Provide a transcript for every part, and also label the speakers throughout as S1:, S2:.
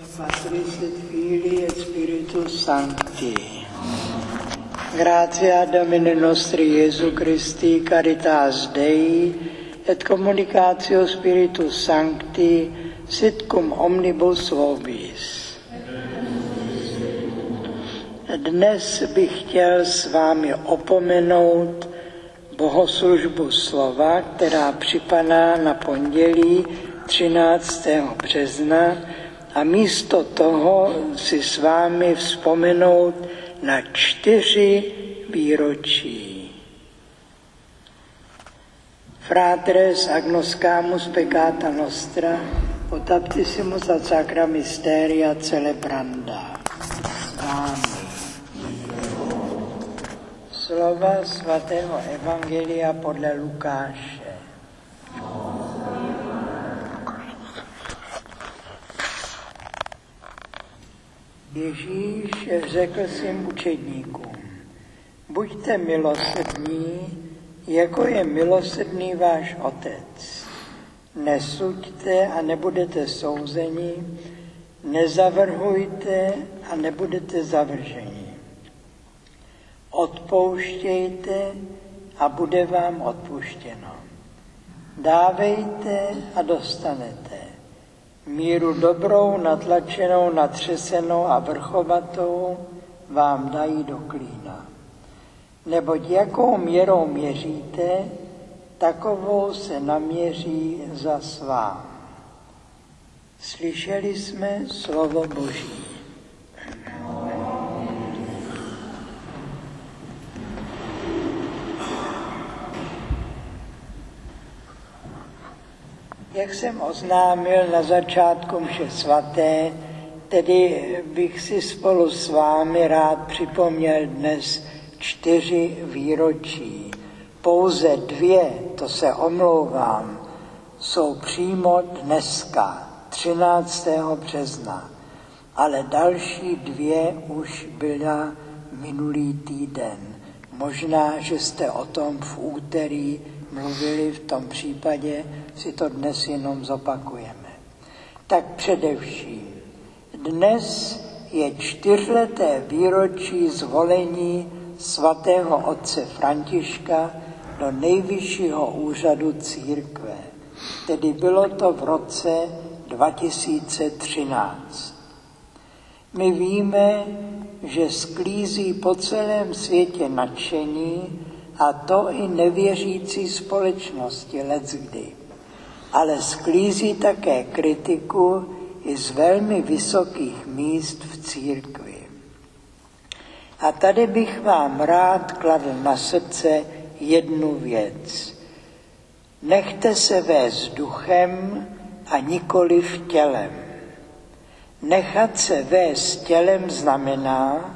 S1: Patris et Filii et Spiritus Sancti. Gratia Domini nostri Iesu Christi, caritas Dei, et communicatio Spiritus Sancti, sit cum omnibus vobis. Dnes bych chtěl s vámi opomenout bohoslužbu slova, která připadá na pondělí 13. března, a místo toho si s vámi vzpomenout na 4 výročí. Fratres agnoscamus peccata nostra, pot baptissimus ad sacra mysteria celebranda. Amen. Slova svatého evangelia podle Lukáše. Ježíš řekl svým učedníkům: buďte milosrdní, jako je milosrdný váš Otec. Nesuďte a nebudete souzeni, nezavrhujte a nebudete zavrženi. Odpouštějte a bude vám odpuštěno. Dávejte a dostanete. Míru dobrou, natlačenou, natřesenou a vrchovatou vám dají do klína. Neboť jakou měrou měříte, takovou se naměří zas vám. Slyšeli jsme slovo Boží. Jak jsem oznámil na začátku mše svaté, tedy bych si spolu s vámi rád připomněl dnes 4 výročí. Pouze 2, to se omlouvám, jsou přímo dneska, 13. března, ale další 2 už byla minulý týden. Možná, že jste o tom v úterý mluvili, v tom případě si to dnes jenom zopakujeme. Tak především, dnes je 4leté výročí zvolení svatého otce Františka do nejvyššího úřadu církve. Tedy bylo to v roce 2013. My víme, že sklízí po celém světě nadšení, a to i nevěřící společnosti leckdy. Ale sklízí také kritiku i z velmi vysokých míst v církvi. A tady bych vám rád kladl na srdce jednu věc. Nechte se vést duchem a nikoliv tělem. Nechat se vést tělem znamená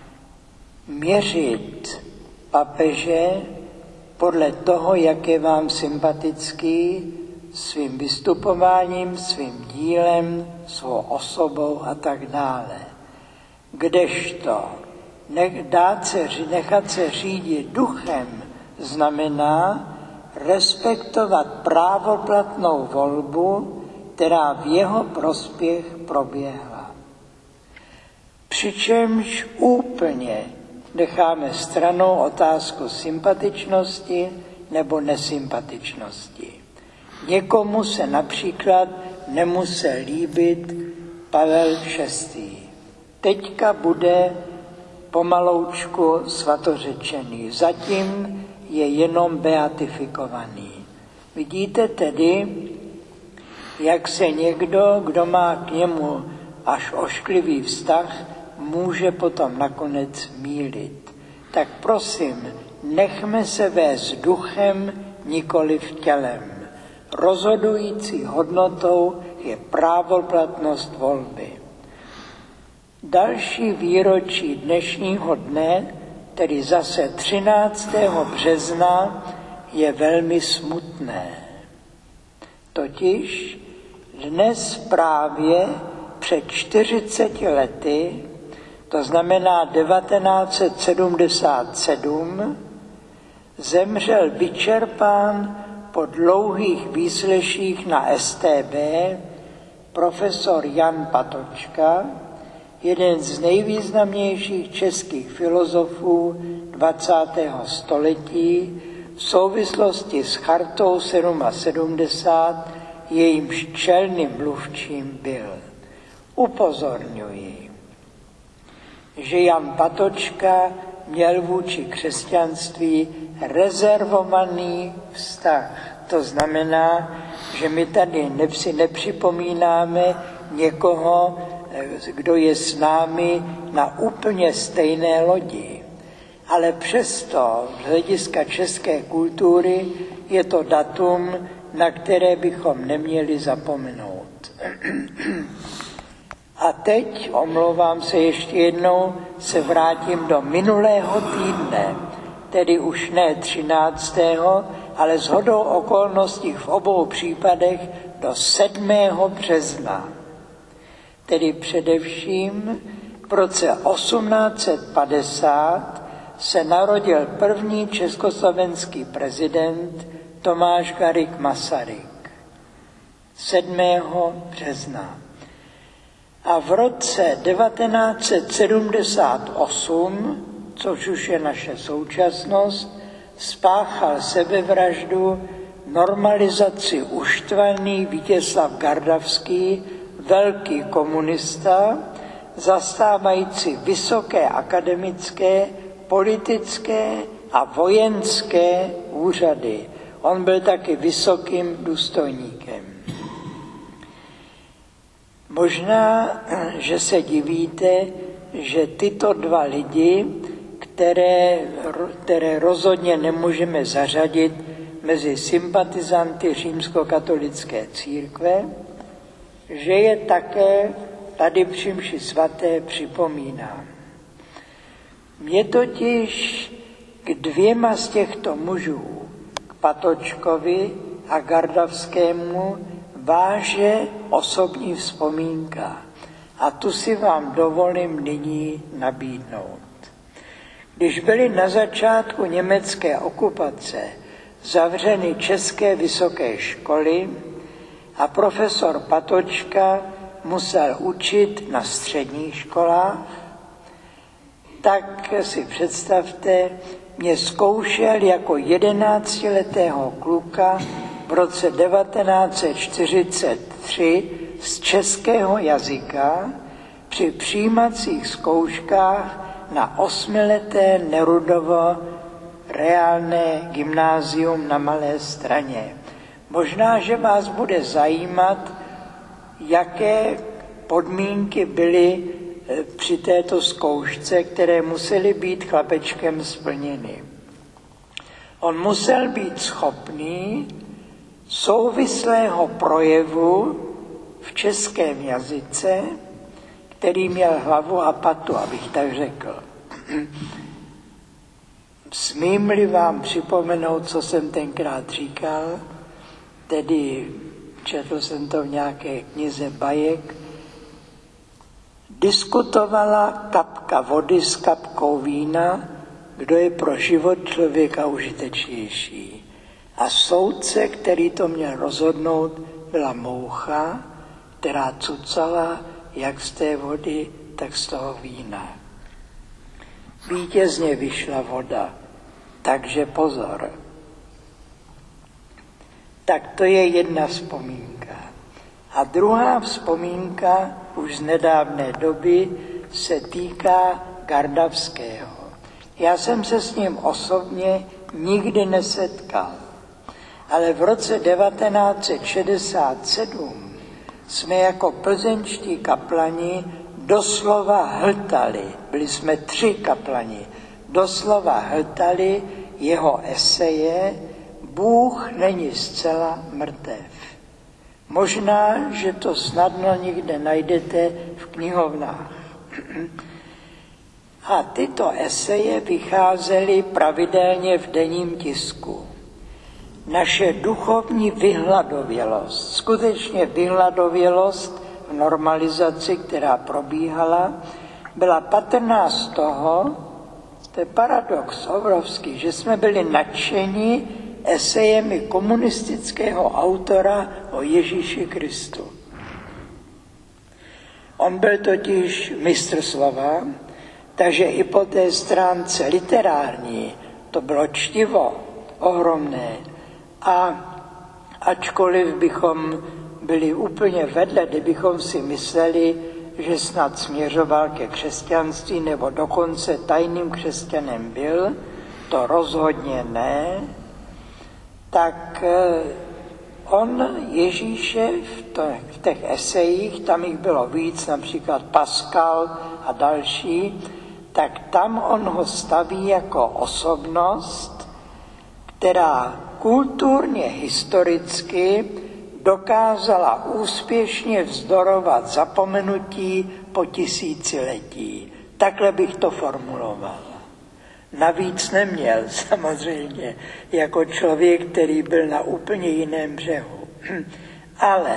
S1: měřit papeže podle toho, jak je vám sympatický, svým vystupováním, svým dílem, svou osobou a tak dále. Kdežto nechat se řídit duchem znamená respektovat právoplatnou volbu, která v jeho prospěch proběhla. Přičemž úplně necháme stranou otázku sympatičnosti nebo nesympatičnosti. Někomu se například nemusel líbit Pavel VI. Teďka bude pomaloučku svatořečený. Zatím je jenom beatifikovaný. Vidíte tedy, jak se někdo, kdo má k němu až ošklivý vztah, může potom nakonec mýlit. Tak prosím, nechme se vést duchem, nikoliv tělem. Rozhodující hodnotou je právoplatnost volby. Další výročí dnešního dne, tedy zase 13. března, je velmi smutné. Totiž dnes právě před 40 lety, to znamená 1977, zemřel vyčerpán po dlouhých výsleších na STB profesor Jan Patočka, jeden z nejvýznamnějších českých filozofů 20. století, v souvislosti s Chartou 77, jejímž čelným mluvčím byl. Upozorňuji, že Jan Patočka měl vůči křesťanství rezervovaný vztah. To znamená, že my tady si nepřipomínáme někoho, kdo je s námi na úplně stejné lodi. Ale přesto z hlediska české kultury je to datum, na které bychom neměli zapomenout. A teď, omlouvám se ještě jednou, se vrátím do minulého týdne, tedy už ne 13., ale shodou okolností v obou případech do 7. března. Tedy především v roce 1850 se narodil první československý prezident Tomáš Garrigue Masaryk. 7. března. A v roce 1978, což už je naše současnost, spáchal sebevraždu normalizaci uštvaný Vítězslav Gardavský, velký komunista, zastávající vysoké akademické, politické a vojenské úřady. On byl taky vysokým důstojníkem. Možná, že se divíte, že tyto dva lidi, které rozhodně nemůžeme zařadit mezi sympatizanty římskokatolické církve, že je také tady při mši svaté připomínám. Mě totiž k dvěma z těchto mužů, k Patočkovi a Gardavskému, váže osobní vzpomínka. A tu si vám dovolím nyní nabídnout. Když byly na začátku německé okupace zavřeny české vysoké školy a profesor Patočka musel učit na středních školách, tak si představte, mě zkoušel jako 11letého kluka v roce 1943 z českého jazyka při přijímacích zkouškách na 8leté Nerudovo reálné gymnázium na Malé Straně. Možná, že vás bude zajímat, jaké podmínky byly při této zkoušce, které musely být chlapečkem splněny. On musel být schopný souvislého projevu v českém jazyce, který měl hlavu a patu, abych tak řekl. Smím-li vám připomenout, co jsem tenkrát říkal, tedy četl jsem to v nějaké knize bajek, diskutovala kapka vody s kapkou vína, kdo je pro život člověka užitečnější. A soudce, který to měl rozhodnout, byla moucha, která cucala jak z té vody, tak z toho vína. Vítězně vyšla voda, takže pozor. Tak to je jedna vzpomínka. A druhá vzpomínka už z nedávné doby se týká Gardavského. Já jsem se s ním osobně nikdy nesetkal, ale v roce 1967 jsme jako plzeňští kaplani doslova hltali, byli jsme 3 kaplani, doslova hltali jeho eseje Bůh není zcela mrtev. Možná, že to snadno někde najdete v knihovnách. A tyto eseje vycházely pravidelně v denním tisku. Naše duchovní vyhladovělost, skutečně vyhladovělost v normalizaci, která probíhala, byla patrná z toho, to je paradox obrovský, že jsme byli nadšeni esejemi komunistického autora o Ježíši Kristu. On byl totiž mistr slova, takže i po té stránce literární to bylo čtivo ohromné. A ačkoliv bychom byli úplně vedle, kdybychom si mysleli, že snad směřoval ke křesťanství nebo dokonce tajným křesťanem byl, to rozhodně ne, tak on Ježíše v těch esejích, tam jich bylo víc, například Pascal a další, tak tam on ho staví jako osobnost, která kulturně, historicky dokázala úspěšně vzdorovat zapomenutí po tisíciletí. Takhle bych to formuloval. Navíc neměl samozřejmě jako člověk, který byl na úplně jiném břehu. Ale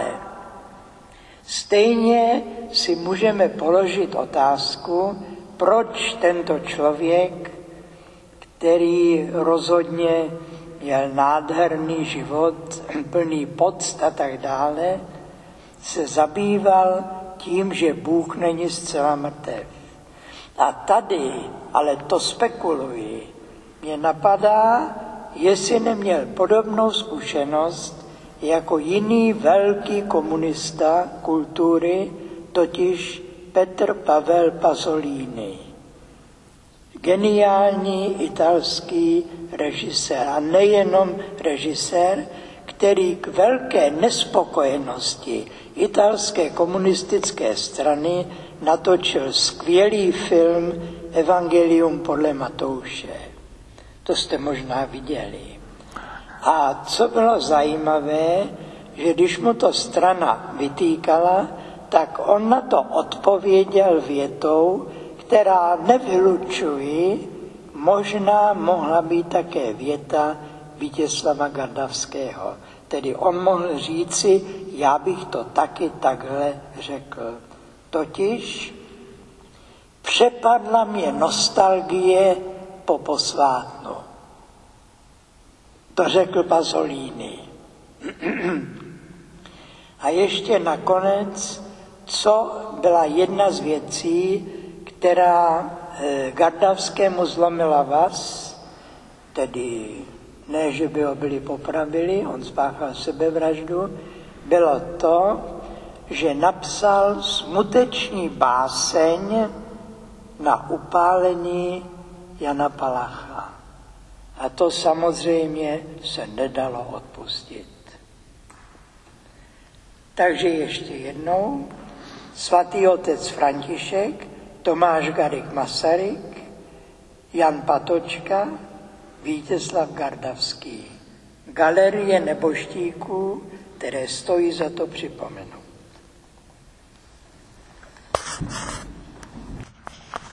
S1: stejně si můžeme položit otázku, proč tento člověk, který rozhodně měl nádherný život, plný poct a tak dále, se zabýval tím, že Bůh není zcela mrtev. A tady, ale to spekuluji, mě napadá, jestli neměl podobnou zkušenost jako jiný velký komunista kultury, totiž Petr Pavel Pasolini. Geniální italský režisér, a nejenom režisér, který k velké nespokojenosti italské komunistické strany natočil skvělý film Evangelium podle Matouše. To jste možná viděli. A co bylo zajímavé, že když mu to strana vytýkala, tak on na to odpověděl větou, která nevylučuji, možná mohla být také věta Vítězslava Gardavského. Tedy on mohl říci, já bych to taky takhle řekl. Totiž přepadla mě nostalgie po posvátnu. To řekl Pasolini. A ještě nakonec, co byla jedna z věcí, která Gardavskému zlomila vaz, tedy ne, že by ho byli popravili, on spáchal sebevraždu, bylo to, že napsal smuteční báseň na upálení Jana Palacha. A to samozřejmě se nedalo odpustit. Takže ještě jednou, svatý otec František, Tomáš Garrigue Masaryk, Jan Patočka, Vítězslav Gardavský. Galerie nebožtíků, které stojí za to připomenout.